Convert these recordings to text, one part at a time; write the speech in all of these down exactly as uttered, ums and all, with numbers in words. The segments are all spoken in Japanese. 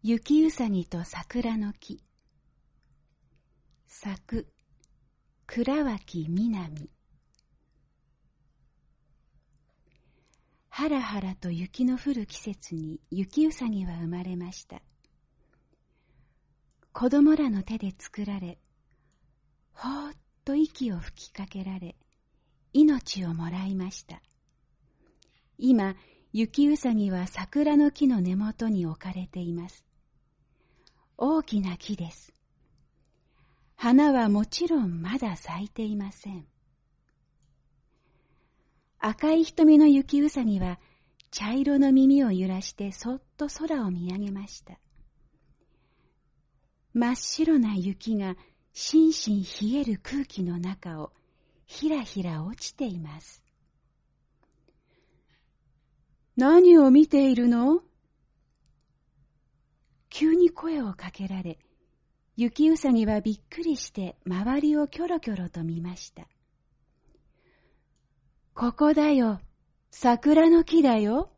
雪うさぎと桜の木。作、倉脇みなみ。はらはらと雪の降る季節に雪うさぎは生まれました。子供らの手で作られ、ほーっと息を吹きかけられ、命をもらいました。今、雪うさぎは桜の木の根元に置かれています。大きな木です。花はもちろんまだ咲いていません。赤い瞳の雪うさぎは茶色の耳を揺らしてそっと空を見上げました。真っ白な雪がしんしん冷える空気の中をひらひら落ちています。何を見ているの？急に声をかけられ、雪うさぎはびっくりして周りをキョロキョロと見ました。ここだよ、桜の木だよ。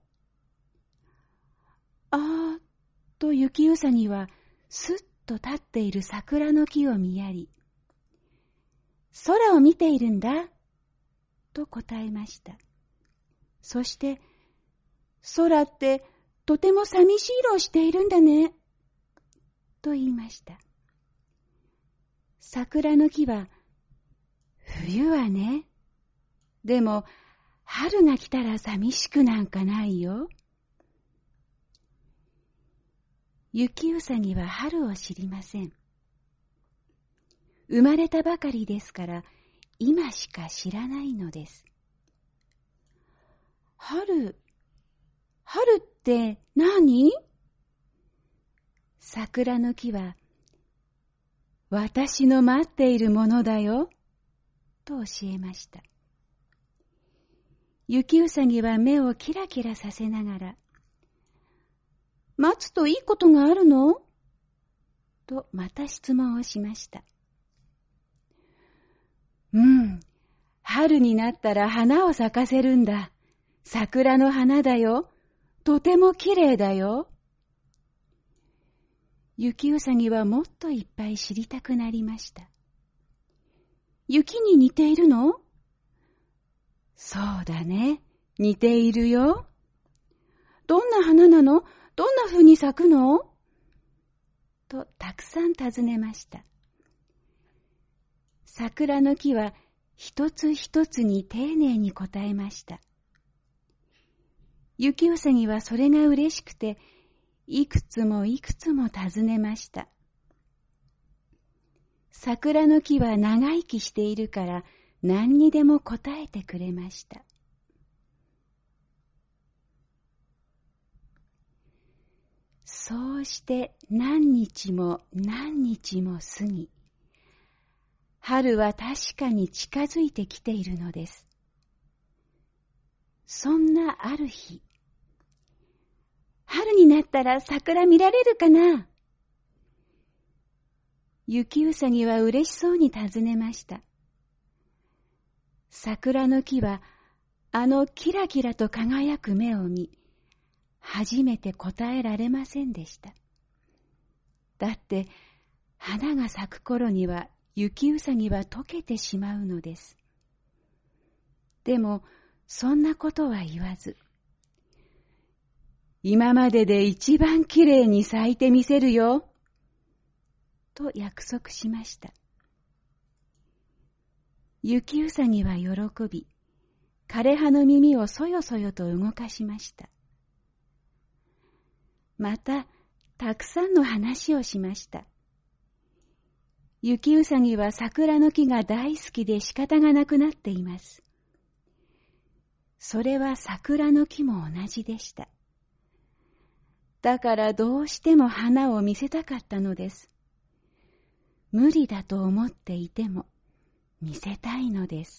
あーっと雪うさぎはすっと立っている桜の木を見やり、空を見ているんだ、と答えました。そして、空ってとても寂しい色をしているんだね、と言いました。桜の木は、冬はね、でも春が来たら寂しくなんかないよ。雪うさぎは春を知りません。生まれたばかりですから今しか知らないのです。春、春って何？桜の木は、私の待っているものだよ、と教えました。雪うさぎは目をキラキラさせながら、待つといいことがあるの？とまた質問をしました。うん、春になったら花を咲かせるんだ。桜の花だよ。とてもきれいだよ。雪うさぎはもっといっぱい知りたくなりました。雪に似ているの？そうだね、似ているよ。どんな花なの？どんな風に咲くの？とたくさん尋ねました。桜の木は一つ一つに丁寧に答えました。雪うさぎはそれが嬉しくて、いくつもいくつも尋ねました。桜の木は長生きしているから何にでも答えてくれました。そうして何日も何日も過ぎ、春は確かに近づいてきているのです。そんなある日、春になったら桜見られるかな？雪うさぎは嬉しそうに尋ねました。桜の木はあのキラキラと輝く目を見、初めて答えられませんでした。だって花が咲く頃には雪うさぎは溶けてしまうのです。でもそんなことは言わず、今までで一番きれいに咲いてみせるよ、と約束しました。雪うさぎは喜び、枯葉の耳をそよそよと動かしました。また、たくさんの話をしました。雪うさぎは桜の木が大好きで仕方がなくなっています。それは桜の木も同じでした。だからどうしても花を見せたかったのです。無理だと思っていても見せたいのです。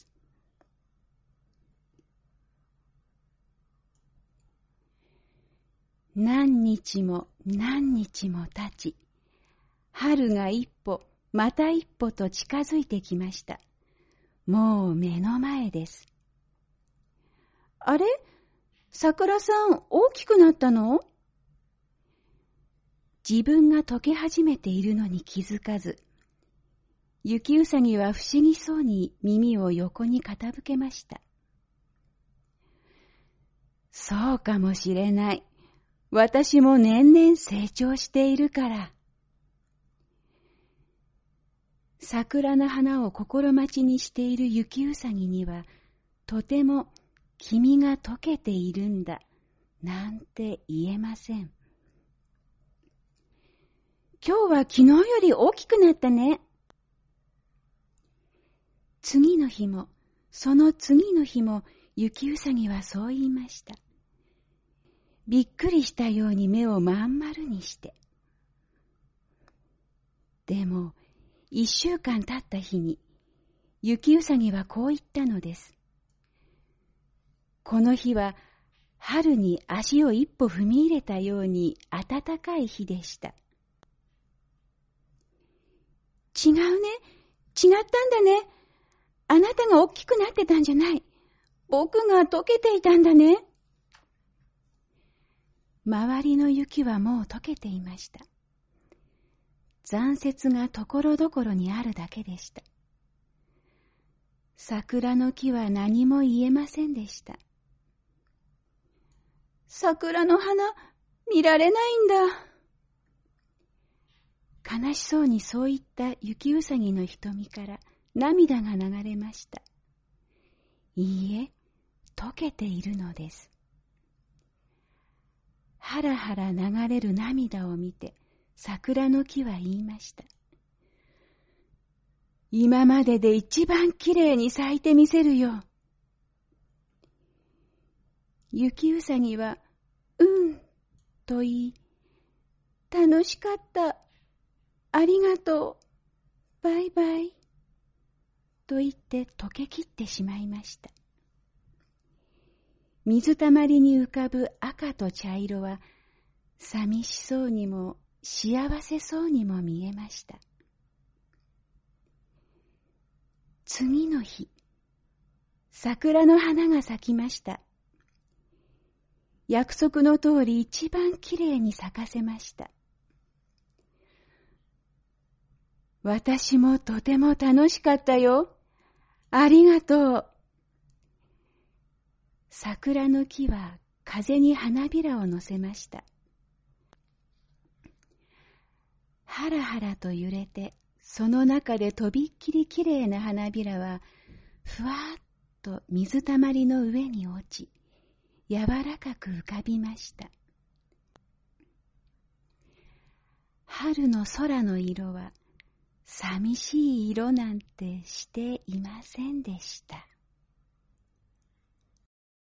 何日も何日も経ち、春が一歩また一歩と近づいてきました。もう目の前です。あれ？桜さん大きくなったの？ 自分が溶け始めているのに気づかず、雪うさぎは不思議そうに耳を横に傾けました。そうかもしれない。私も年々成長しているから。桜の花を心待ちにしている雪うさぎには、とても君が溶けているんだ、なんて言えません。今日は昨日より大きくなったね。次の日も、その次の日も、雪うさぎはそう言いました。びっくりしたように目をまん丸にして。でも、一週間経った日に、雪うさぎはこう言ったのです。この日は、春に足を一歩踏み入れたように暖かい日でした。違うね、違ったんだね。あなたが大きくなってたんじゃない。僕が溶けていたんだね。周りの雪はもう溶けていました。残雪がところどころにあるだけでした。桜の木は何も言えませんでした。桜の花、見られないんだ。悲しそうにそう言った雪うさぎの瞳から涙が流れました。いいえ、溶けているのです。はらはら流れる涙を見て、桜の木は言いました。今までで一番きれいに咲いてみせるよ。雪うさぎは、うん、と言い、楽しかった。ありがとう。バイバイ。と言って溶けきってしまいました。水たまりに浮かぶ赤と茶色は、寂しそうにも幸せそうにも見えました。次の日、桜の花が咲きました。約束の通り一番きれいに咲かせました。私もとても楽しかったよ。ありがとう。桜の木は風に花びらを乗せました。はらはらと揺れて、その中でとびっきりきれいな花びらは、ふわっと水たまりの上に落ち、柔らかく浮かびました。春の空の色は、寂しい色なんてしていませんでした。